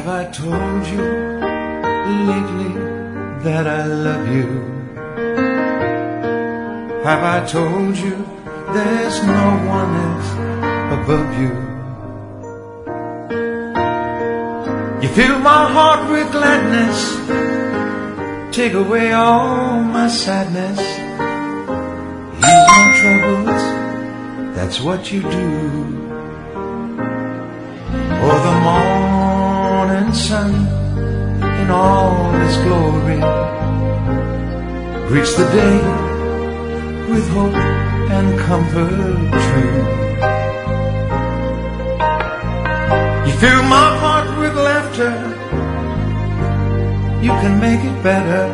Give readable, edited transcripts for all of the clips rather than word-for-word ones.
Have I told you lately that I love you? Have I told you there's no one else above you? You fill my heart with gladness, take away all my sadness, ease my troubles, that's what you do. Oh, the morning sun in all its glory greets the day with hope and comfort true. You fill my heart with laughter, you can make it better,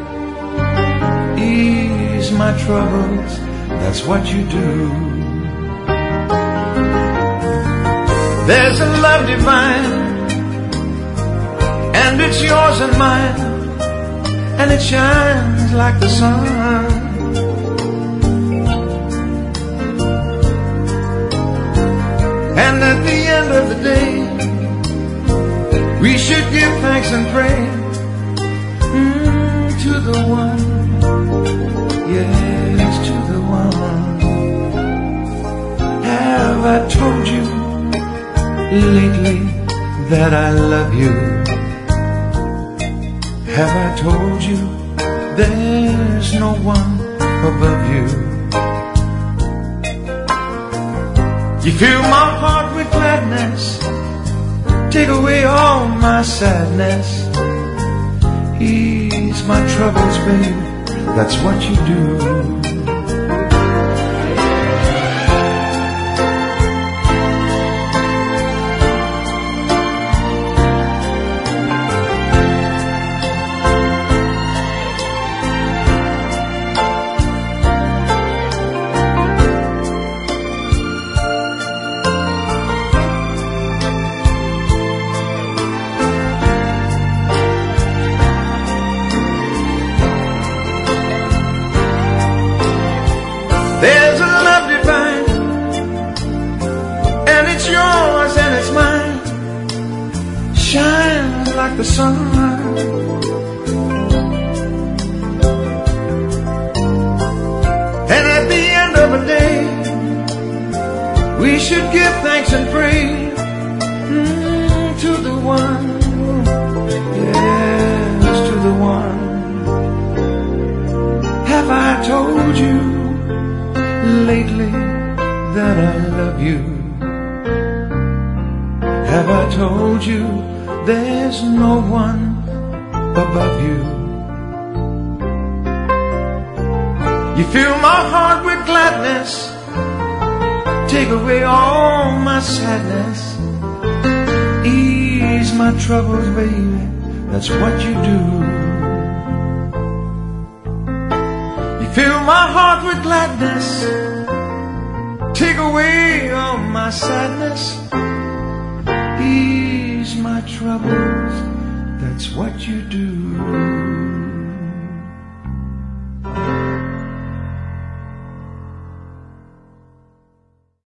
ease my troubles, that's what you do. There's a love divine, and it's yours and mine, and it shines like the sun. And at the end of the day, we should give thanks and pray to the one, yes, to the one. Have I told you lately that I love you? Have I told you there's no one above you? You fill my heart with gladness, take away all my sadness, ease my troubles, babe, that's what you do. There's a love divine, and it's yours and it's mine, shines like the sun. And at the end of a day, we should give thanks and pray to the one, yes, to the one. Have I told you lately that I love you? Have I told you there's no one above you? You fill my heart with gladness, take away all my sadness, ease my troubles, baby, that's what you do. Fill my heart with gladness, take away all my sadness, ease my troubles, that's what you do.